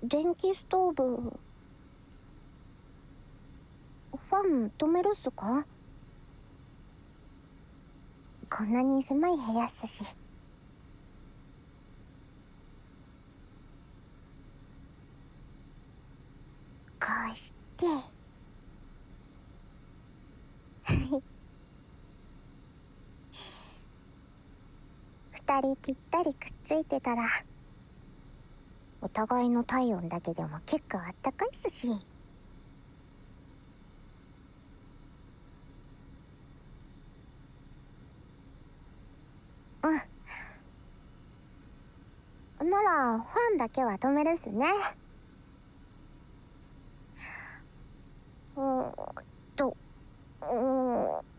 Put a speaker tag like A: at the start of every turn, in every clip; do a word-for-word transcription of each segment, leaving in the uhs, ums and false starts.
A: 電気ストーブ、ファン止めるっすか？こんなに狭い部屋っすし。こうして二人ぴったりくっついてたら、お互いの体温だけでも結構あったかいっすし。うん。なら、ファンだけは止めるっすね。うーんと、うーん、う、う、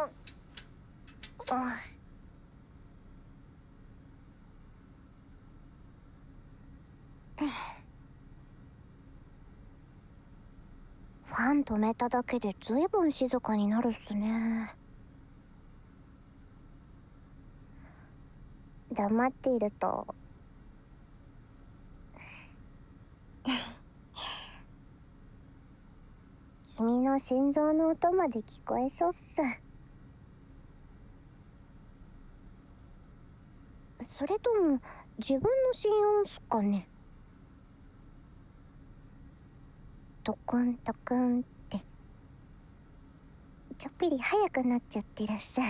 A: ファン止めただけでずいぶん静かになるっすね。黙っていると君の心臓の音まで聞こえそうっす。それとも自分の心音っすかね。トクントクンってちょっぴり速くなっちゃってるっす。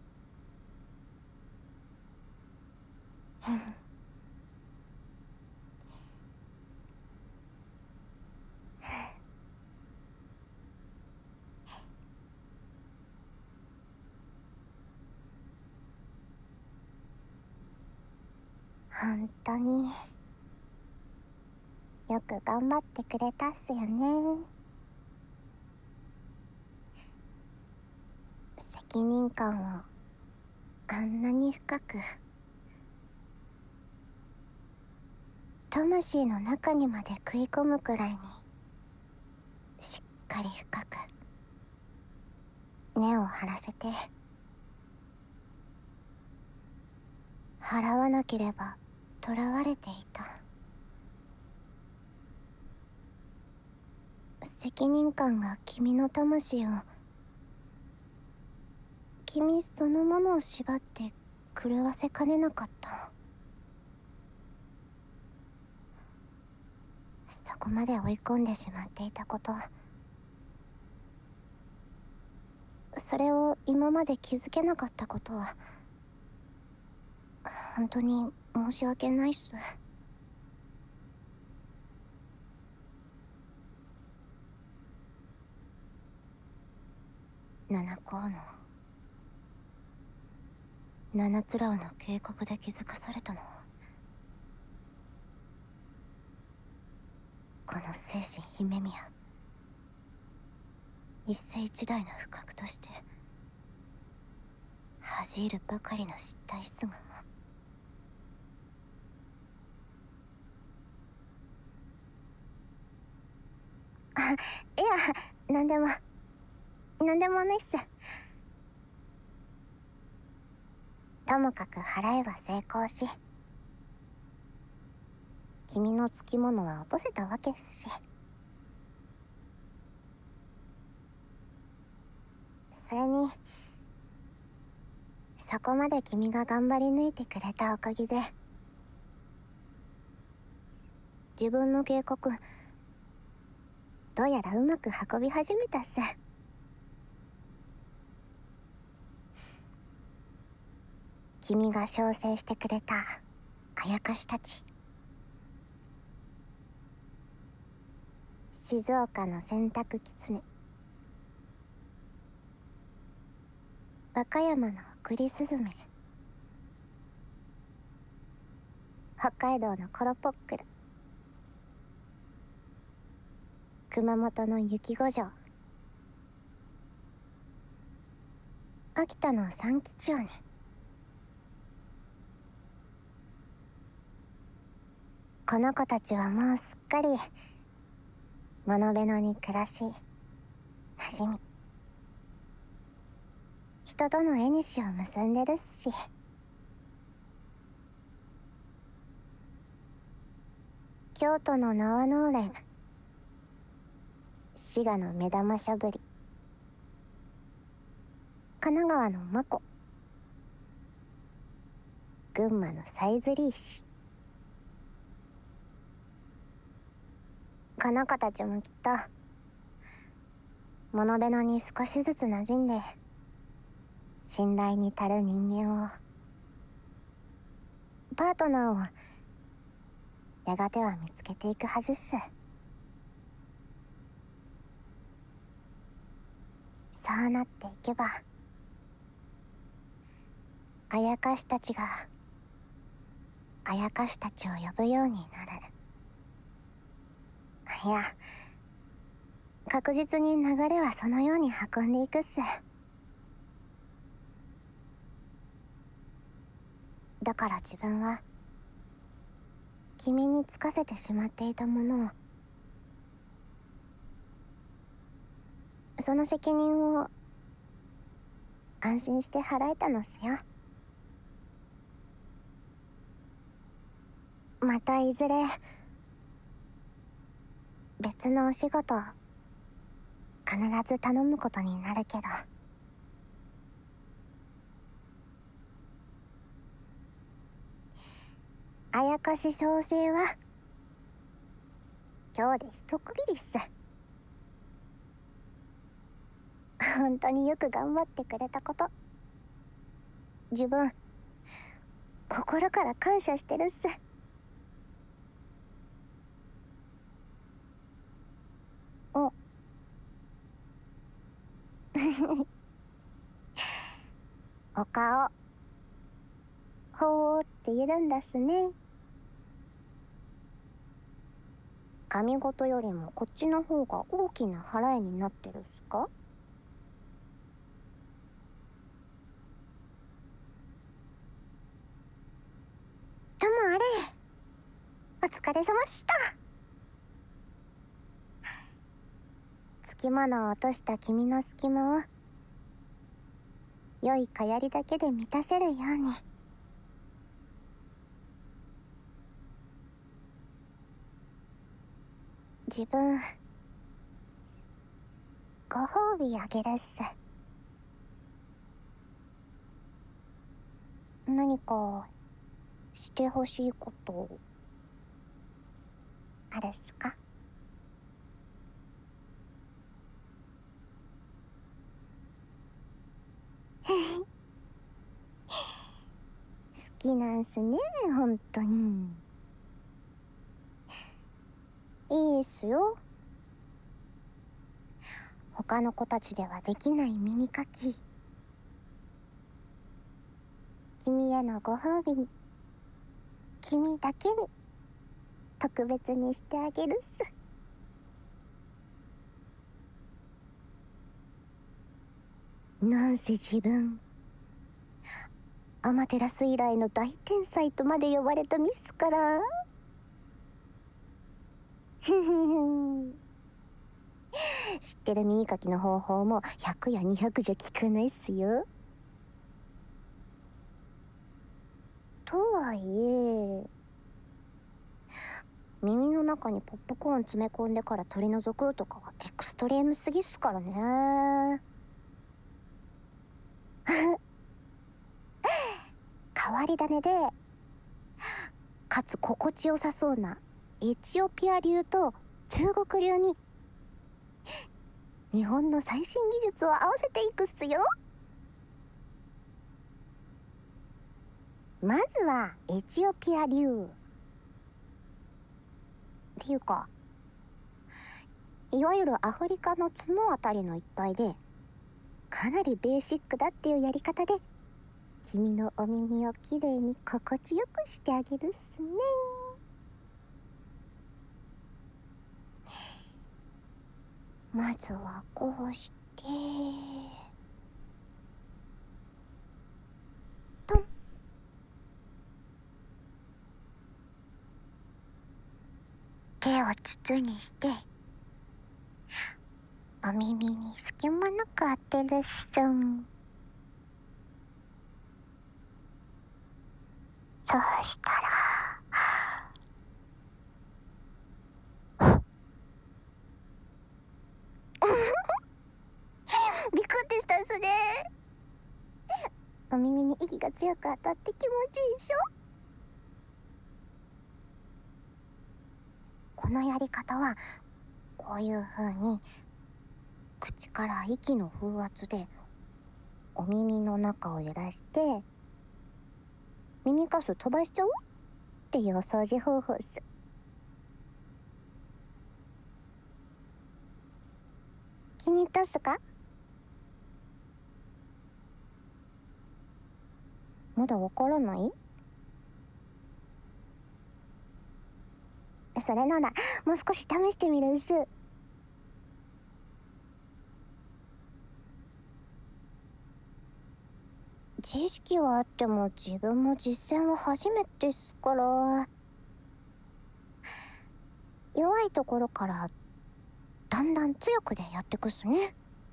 A: 本当によく頑張ってくれたっすよね。責任感をあんなに深く、魂の中にまで食い込むくらいにしっかり深く根を張らせて、払わなければ囚われていた。責任感が君の魂を、君そのものを縛って狂わせかねなかった。そこまで追い込んでしまっていたこと、それを今まで気づけなかったことは本当に申し訳ないっす。七甲の七つらうの警告で気づかされたのは、この精神姫宮一世一代の不覚として恥じるばかりの失態っすが。あ、いや、なんでもなんでもないっす。ともかく払えば成功し、君のつきものは落とせたわけっすし。それにそこまで君が頑張り抜いてくれたおかげで、自分の警告どうやらうまく運び始めたっす。君が招請してくれたあやかしたち、静岡の洗濯狐、和歌山のクリスズメ、北海道のコロポックル、熊本の雪五条、秋田の三吉鬼、この子たちはもうすっかり物辺野に暮らし馴染み、人との縁を結んでるっし。 京都の縄の連、滋賀の目玉しゃぶり、神奈川のマコ、群馬のさえずり石。かなかたちもきっと物部野に少しずつ馴染んで信頼に足る人間を、パートナーをやがては見つけていくはずっす。そうなっていけばあやかしたちがあやかしたちを呼ぶようになる。いや、確実に流れはそのように運んでいくっす。だから自分は君につかせてしまっていたものを、その責任を安心して払えたのっすよ。またいずれ別のお仕事必ず頼むことになるけど、あやかし創生は今日で一区切りっす。本当によく頑張ってくれたこと、自分心から感謝してるっす。おお顔ほーっているんだっすね。髪ごとよりもこっちの方が大きな払いになってるっすか？ともあれ、お疲れ様した。つきものを落とした君の隙間を良いかやりだけで満たせるように。自分ご褒美あげるっす。何かしてほしいことあるっすか？好きなんすね、本当に。いいっすよ。他の子たちではできない耳かき、君へのご褒美に君だけに特別にしてあげるっす。なんせ自分アマテラス以来の大天才とまで呼ばれたミスから。ふふふ知ってる耳かきの方法もひゃくやにひゃくじゃ効かないっすよ。とはいえ、耳の中にポップコーン詰め込んでから取り除くとかはエクストリームすぎっすからね。変わり種でかつ心地よさそうなエチオピア流と中国流に日本の最新技術を合わせていくっすよ。まずはエチオピア流っていうか、いわゆるアフリカの角あたりの一帯でかなりベーシックだっていうやり方で君のお耳をきれいに心地よくしてあげるっすね。まずはこうしてトン。手を筒にしてお耳に隙間なく当てるっすん。そうしたら耳に息が強く当たって気持ちいいでしょ。このやり方はこういう風に口から息の風圧でお耳の中を揺らして耳かす飛ばしちゃおうっていうお掃除方法っす。気に入ったっすか？まだわからない？それならもう少し試してみるっす。知識はあっても自分も実践は初めてっすから、弱いところからだんだん強くでやってくっすね。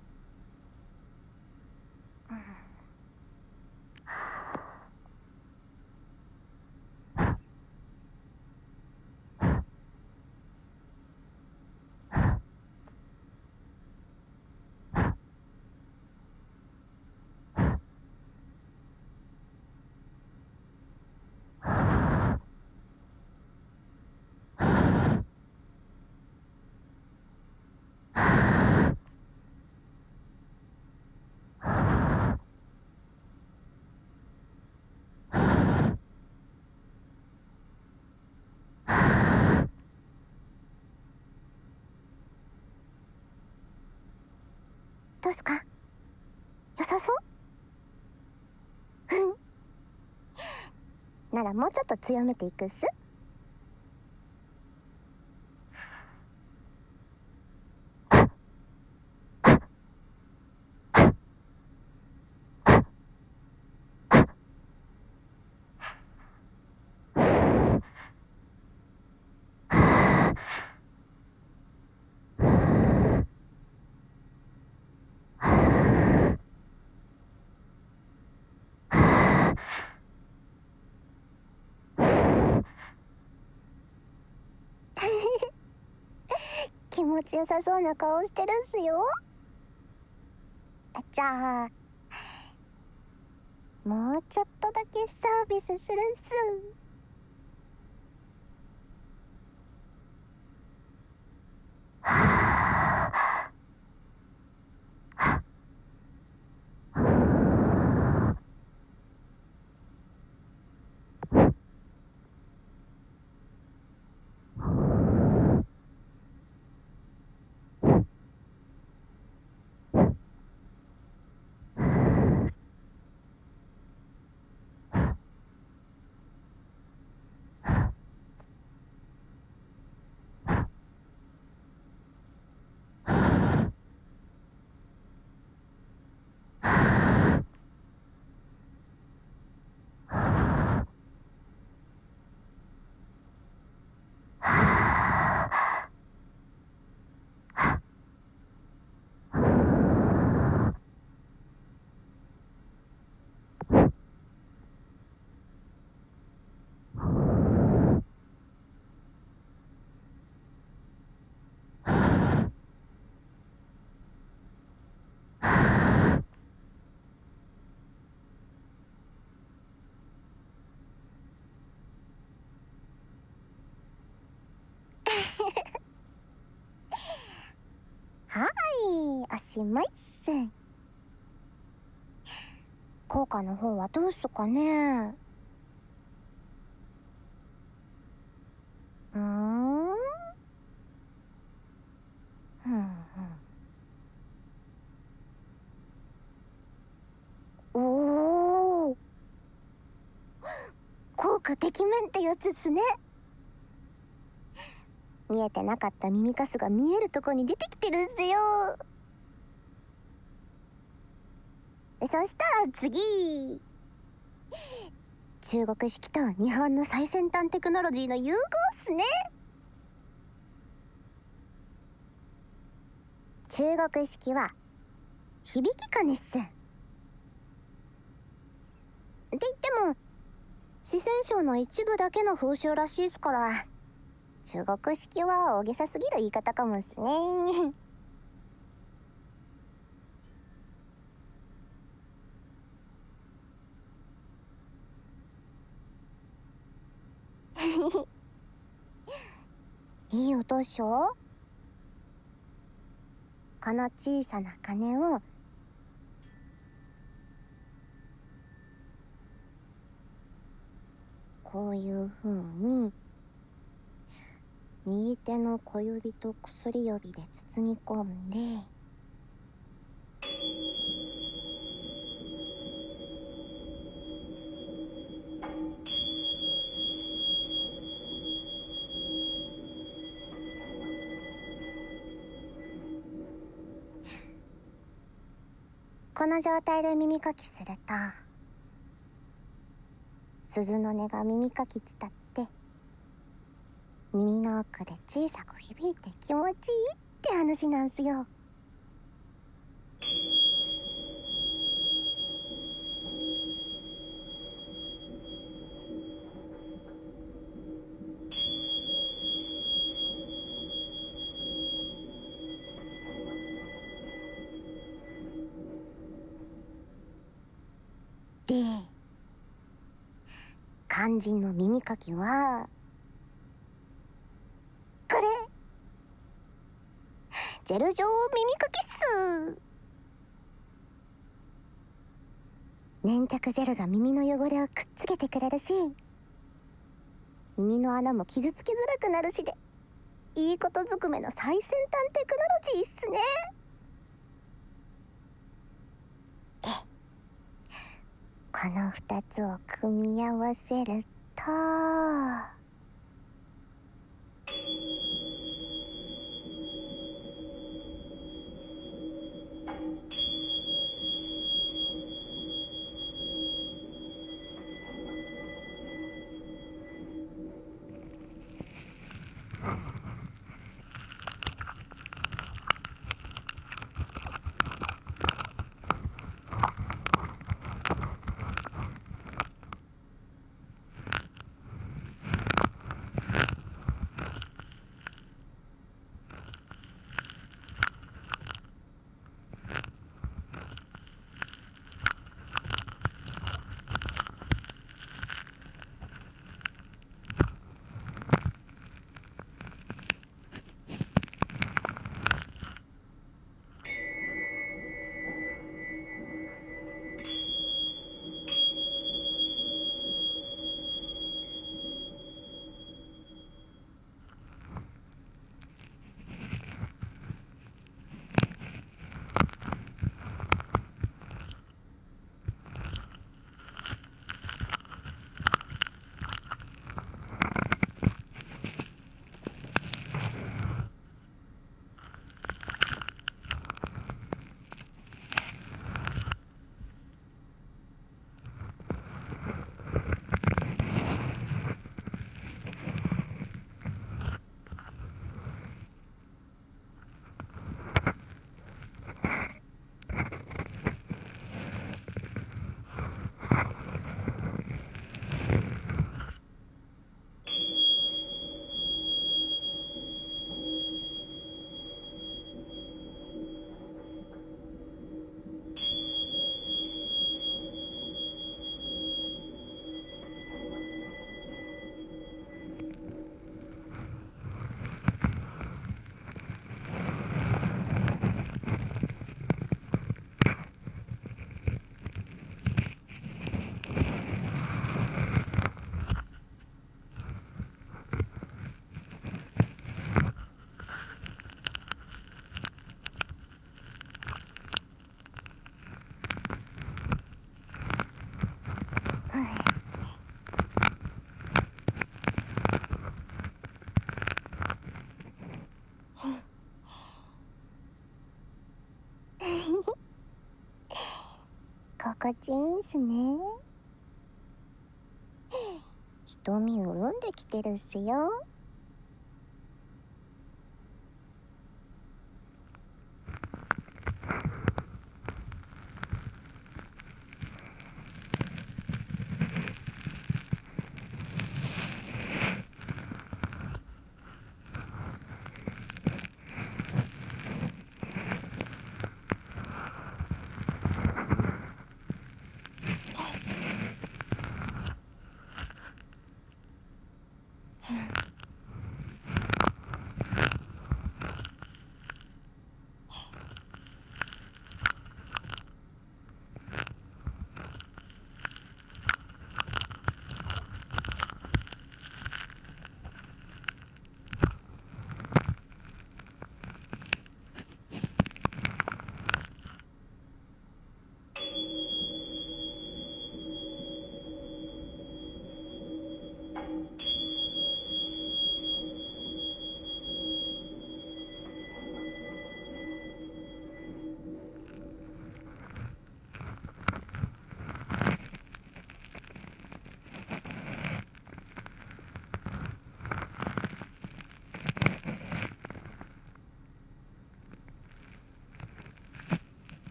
A: どうっすか？良さそうならもうちょっと強めていくっす。気持ちよさそうな顔してるっすよ。じゃあもうちょっとだけサービスするっす。はーい、おしまいっす。効果の方はどうっすかね。うーんうんうんおお、効果てきめんってやつっすね。見えてなかった耳かすが見えるとこに出てきてるんすよ。そしたら次、中国式と日本の最先端テクノロジーの融合っすね。中国式は響き鐘っす。って言っても四川省の一部だけの風習らしいっすから、中国式は大げさすぎる言い方かもっすね。 いい音っしょ。この小さな鐘をこういう風に右手の小指と薬指で包み込んで、この状態で耳かきすると、鈴の音が耳かき伝って耳の奥で小さく響いて気持ちいいって話なんすよ。で、肝心の耳かきはこれ、ジェル状耳かきっす。粘着ジェルが耳の汚れをくっつけてくれるし、耳の穴も傷つけづらくなるしで、いいことずくめの最先端テクノロジーっすね。で、この二つを組み合わせると、心地いいんすね。瞳潤んできてるっすよ。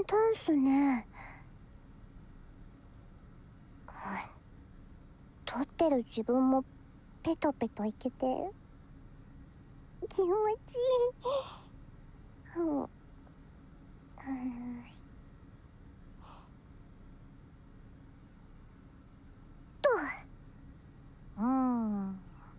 A: タンスね。撮ってる自分もペトペトいけて気持ちいい。うん、うんと、うん。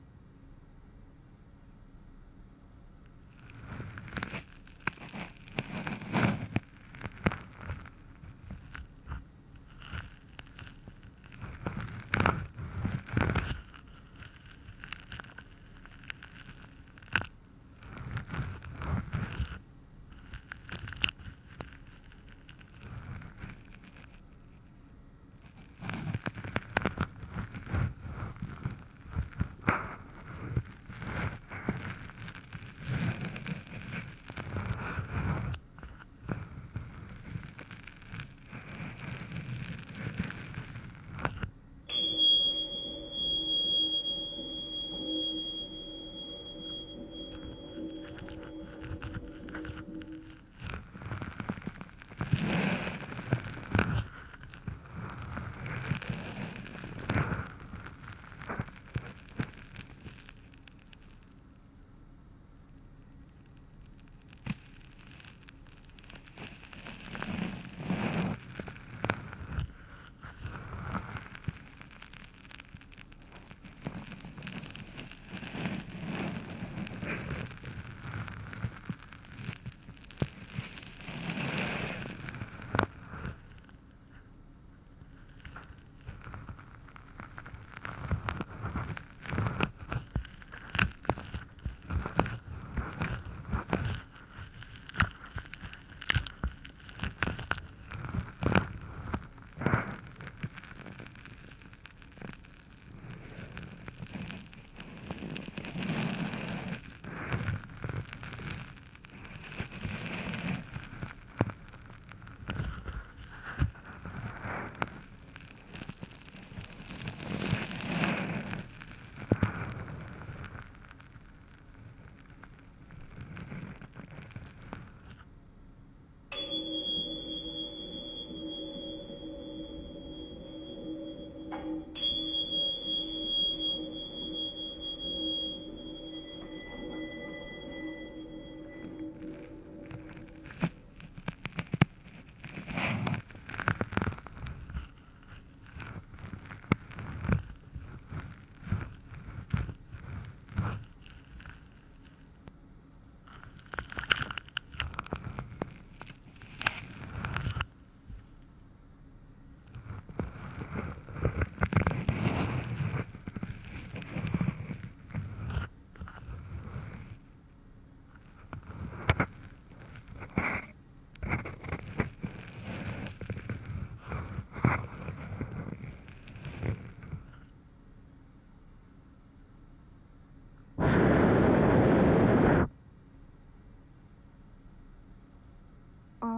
A: うん。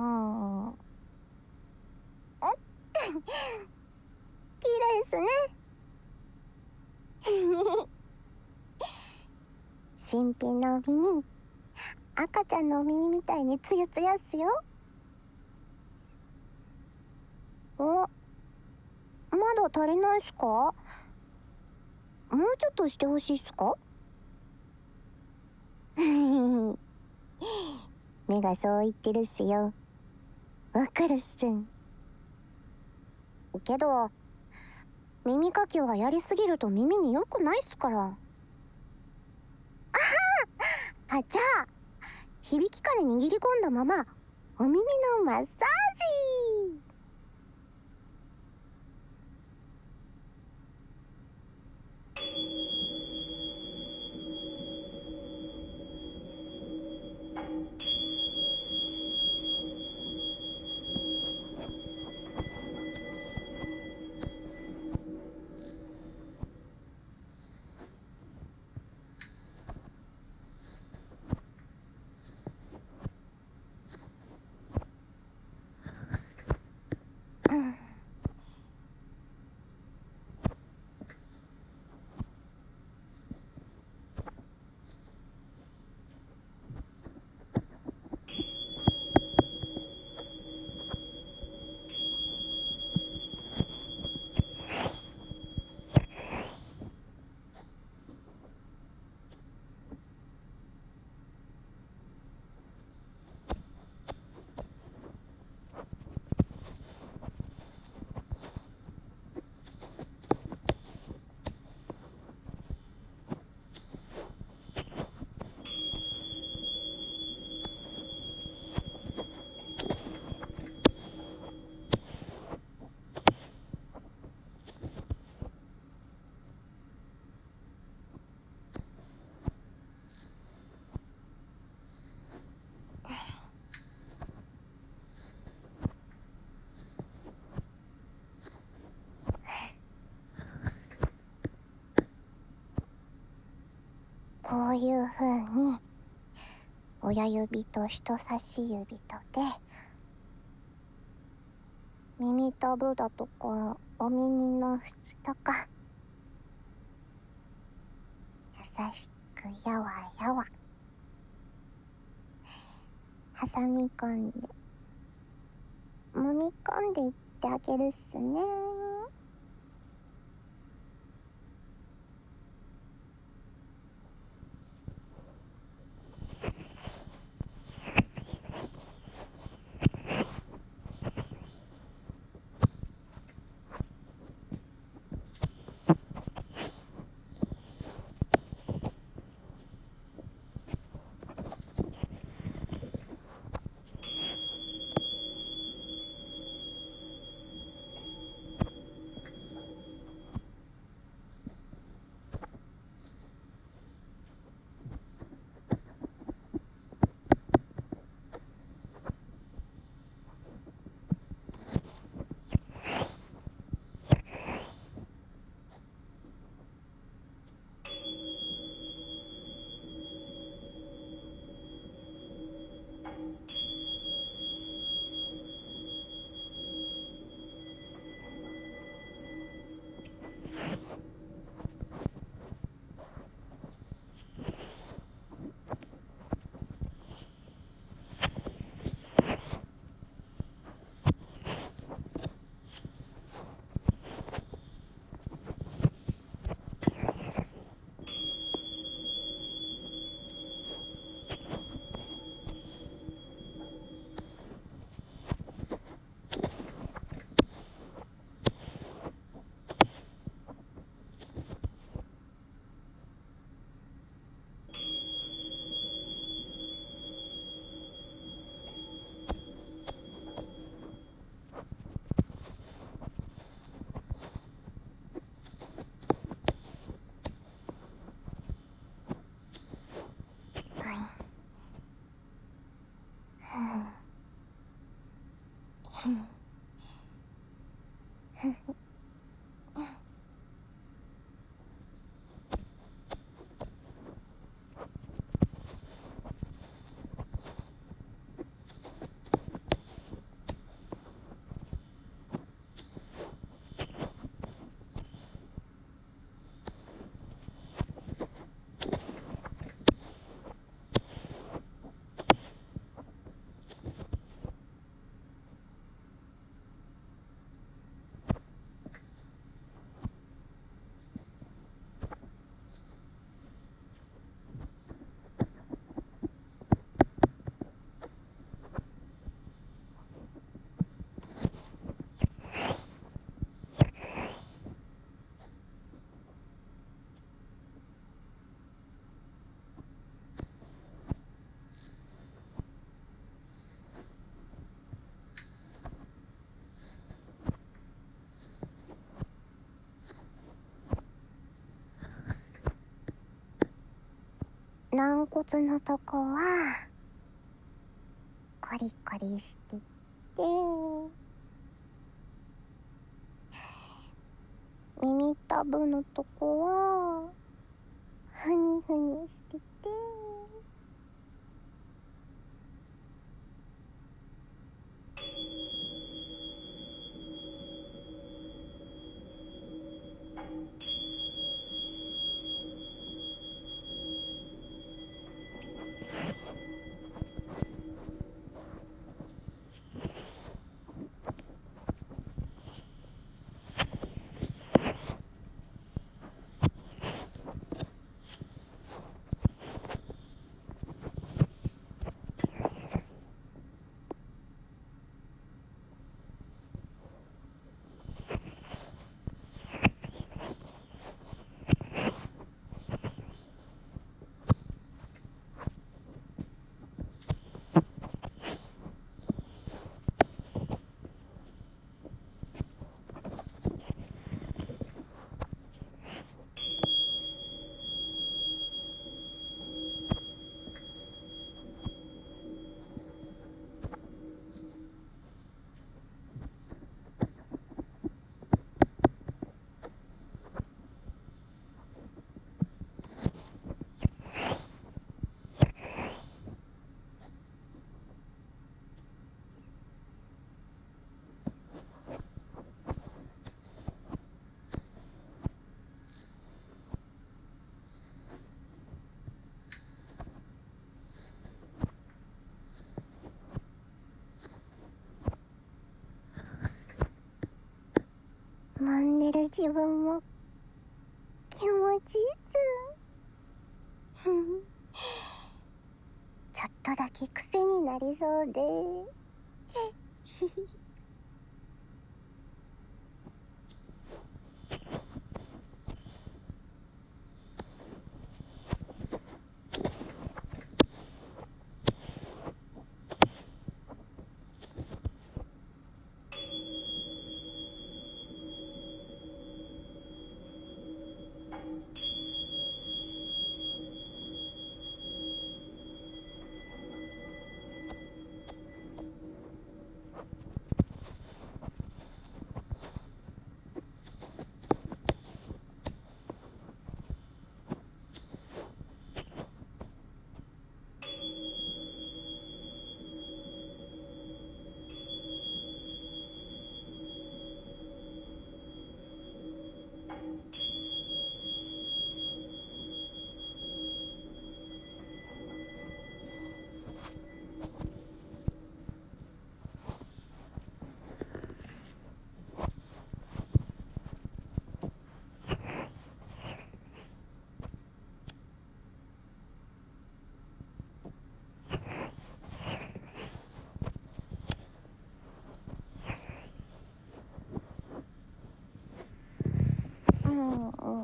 A: 綺麗ですね。新品のお耳、赤ちゃんのお耳みたいにツヤツヤっすよ。お、まだ足りないっすか？もうちょっとしてほしいっすか？目がそう言ってるっすよ。わかるっす。けど、耳かきはやりすぎると耳に良くないっすから。あ、じゃあ、響き金握り込んだまま、お耳のマッサージ。 いう風に親指と人差し指とで耳たぶだとかお耳の縁とか優しくやわやわ挟み込んで揉み込んでいってあげるっすね。軟骨のとこはコリコリしてって耳たぶのとこはふにふにしててんでる自分も気持ちいいっす。ちょっとだけ癖になりそうでひひひ。うんうん。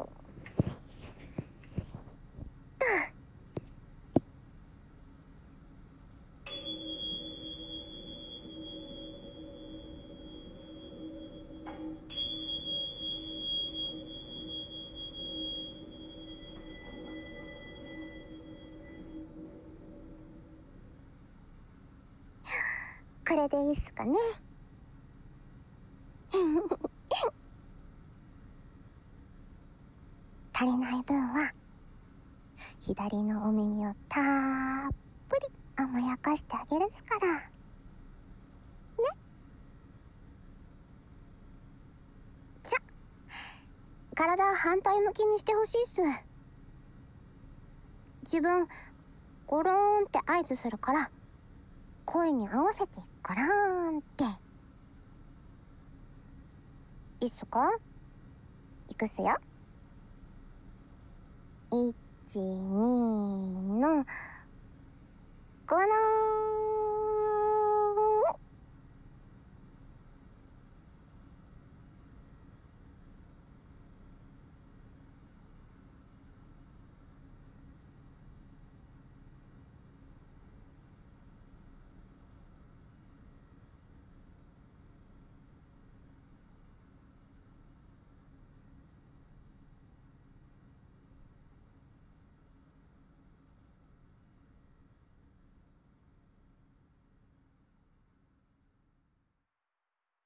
A: これでいいっすかね。足りない分は左のお耳をたっぷり甘やかしてあげるっすからね。じゃ、体反対向きにしてほしいっす。自分ゴローンって合図するから声に合わせてゴローンって。いいっすか？いくっすよ。いち、にのゴローン。